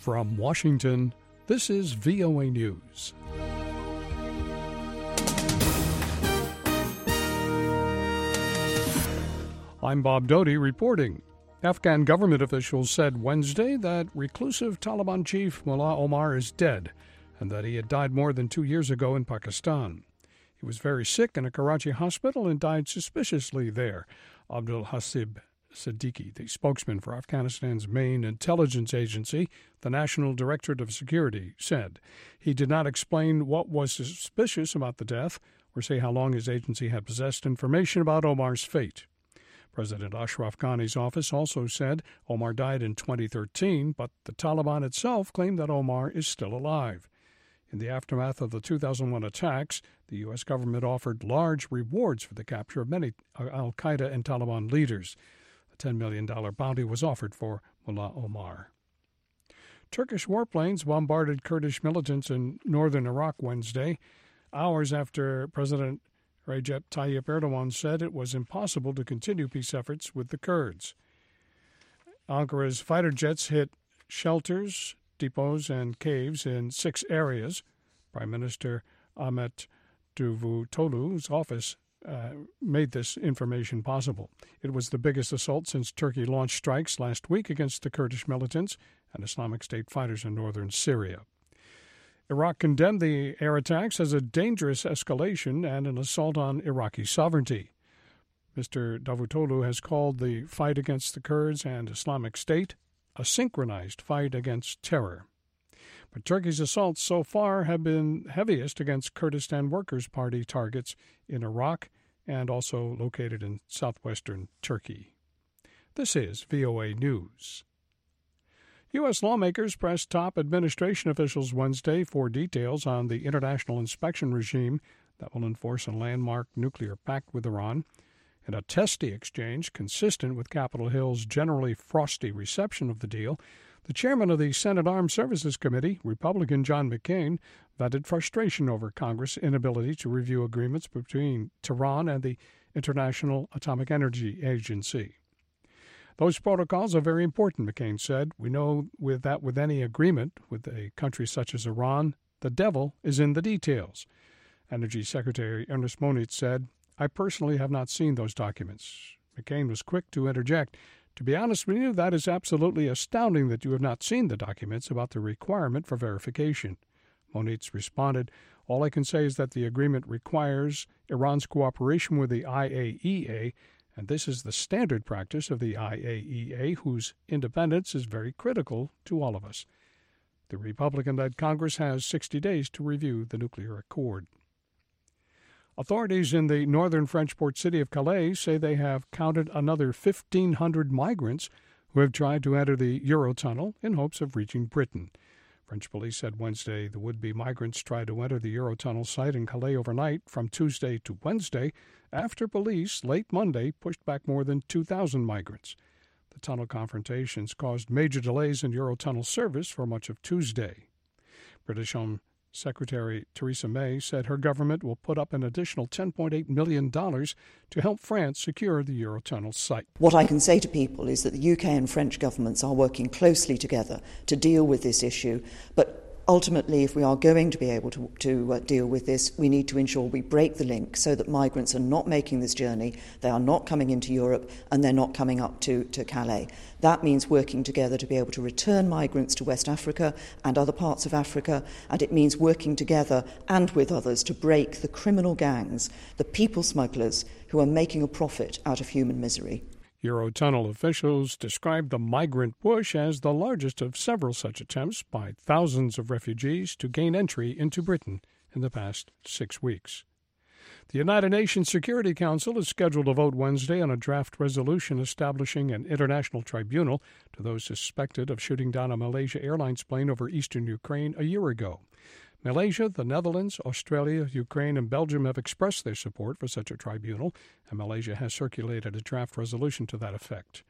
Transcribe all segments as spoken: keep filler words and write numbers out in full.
From Washington, this is V O A News. I'm Bob Doty reporting. Afghan government officials said Wednesday that reclusive Taliban chief Mullah Omar is dead and that he had died more than two years ago in Pakistan. He was very sick in a Karachi hospital and died suspiciously there. Abdul Hasib Siddiqui, the spokesman for Afghanistan's main intelligence agency, the National Directorate of Security, said he did not explain what was suspicious about the death or say how long his agency had possessed information about Omar's fate. President Ashraf Ghani's office also said Omar died in twenty thirteen, but the Taliban itself claimed that Omar is still alive. In the aftermath of the two thousand one attacks, the U S government offered large rewards for the capture of many al-Qaeda and Taliban leaders. A ten million dollars bounty was offered for Mullah Omar. Turkish warplanes bombarded Kurdish militants in northern Iraq Wednesday, hours after President Recep Tayyip Erdogan said it was impossible to continue peace efforts with the Kurds. Ankara's fighter jets hit shelters, depots, and caves in six areas. Prime Minister Ahmet Davutoglu's office uh, made this information possible. It was the biggest assault since Turkey launched strikes last week against the Kurdish militants and Islamic State fighters in northern Syria. Iraq condemned the air attacks as a dangerous escalation and an assault on Iraqi sovereignty. Mister Davutoglu has called the fight against the Kurds and Islamic State a synchronized fight against terror. But Turkey's assaults so far have been heaviest against Kurdistan Workers' Party targets in Iraq and also located in southwestern Turkey. This is V O A News. U S lawmakers pressed top administration officials Wednesday for details on the international inspection regime that will enforce a landmark nuclear pact with Iran. In a testy exchange consistent with Capitol Hill's generally frosty reception of the deal, the chairman of the Senate Armed Services Committee, Republican John McCain, vented frustration over Congress' inability to review agreements between Tehran and the International Atomic Energy Agency. Those protocols are very important, McCain said. We know with that with any agreement with a country such as Iran, the devil is in the details. Energy Secretary Ernest Moniz said, I personally have not seen those documents. McCain was quick to interject. To be honest with you, that is absolutely astounding that you have not seen the documents about the requirement for verification. Moniz responded, all I can say is that the agreement requires Iran's cooperation with the I A E A, and this is the standard practice of the I A E A, whose independence is very critical to all of us. The Republican-led Congress has sixty days to review the nuclear accord. Authorities in the northern French port city of Calais say they have counted another fifteen hundred migrants who have tried to enter the Eurotunnel in hopes of reaching Britain. French police said Wednesday the would-be migrants tried to enter the Eurotunnel site in Calais overnight from Tuesday to Wednesday after police late Monday pushed back more than two thousand migrants. The tunnel confrontations caused major delays in Eurotunnel service for much of Tuesday. British Home Secretary Theresa May said her government will put up an additional ten point eight million dollars to help France secure the Eurotunnel site. What I can say to people is that the U K and French governments are working closely together to deal with this issue, but ultimately, if we are going to be able to, to uh, deal with this, we need to ensure we break the link so that migrants are not making this journey, they are not coming into Europe, and they're not coming up to, to Calais. That means working together to be able to return migrants to West Africa and other parts of Africa, and it means working together and with others to break the criminal gangs, the people smugglers who are making a profit out of human misery. Eurotunnel officials described the migrant push as the largest of several such attempts by thousands of refugees to gain entry into Britain in the past six weeks. The United Nations Security Council is scheduled to vote Wednesday on a draft resolution establishing an international tribunal to those suspected of shooting down a Malaysia Airlines plane over eastern Ukraine a year ago. Malaysia, the Netherlands, Australia, Ukraine, and Belgium have expressed their support for such a tribunal, and Malaysia has circulated a draft resolution to that effect.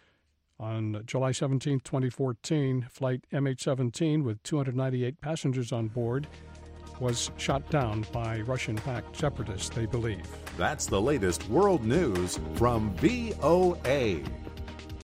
On July seventeenth, twenty fourteen, Flight M H seventeen with two hundred ninety-eight passengers on board was shot down by Russian-backed separatists, they believe. That's the latest world news from V O A.